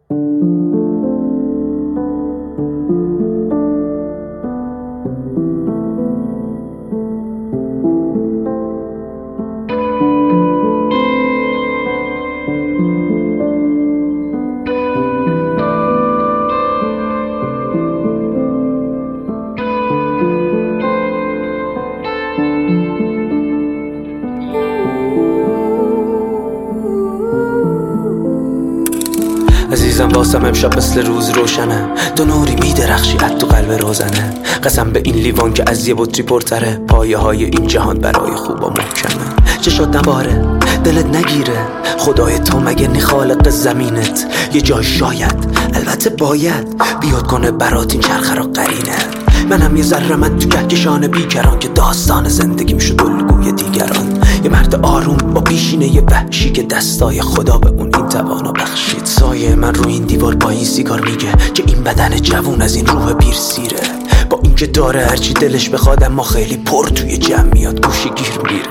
عزیزم واسم امشب مثل روز روشنه، تو نوری میدرخشی از تو قلب روزنه. قسم به این لیوان که از یه بطری پرتره، پایه های این جهان برای خوبا محکمه. چه شد نباره دلت نگیره، خدای تو مگه نی خالق زمینت؟ یه جای شاید البته باید بیاد کنه برات این چرخه را قرینه. منم یه ذره من تو کهکشان بیکران که داستان زندگیم شد الگوی دیگران. یه مرد آروم با پیشینه یه وحشی که دستای خدا به اون این توانو بخشید. سایه من رو این دیوار با این سیگار میگه که این بدن جوون از این روح پیر سیره. با این که داره هرچی دلش بخواد اما خیلی پر توی جمع میاد گوشی گیر میره.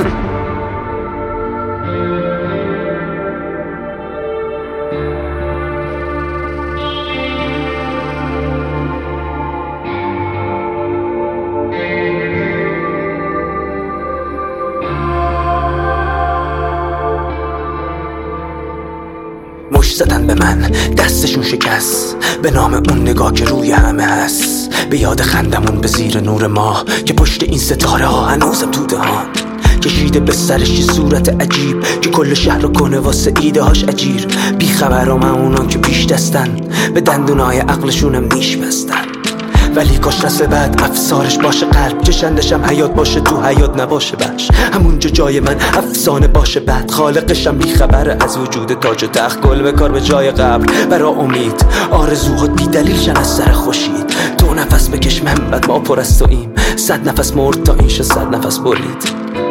مشت زدن به من دستشون شکست به نام اون نگاه که روی همه هست. به یاد خندمون به زیر نور ماه که پشت این ستاره ها هنوزم تو دهان. کشیده به سرش یه صورت عجیب که کل شهر رو کنه واسه ایده هاش اجیر. بی خبرام اونان که پیش دستن به دندونای عقلشونم نیش بستن. ولی کاش نسل بعد افسارش باشه قلب، چشندشم حیات باشه تو حیات نباشه بش. همونجا جای من افسانه باشه بعد خالقشم بی خبره از وجود تاج و تخت. گل به کار به جای قبر برا امید، آرزوها بی دلیل شن از سر خوشید. تو نفس بکش من بعد ما پر از توییم، 100 نفس مرد تا این شد 100 نفس برید.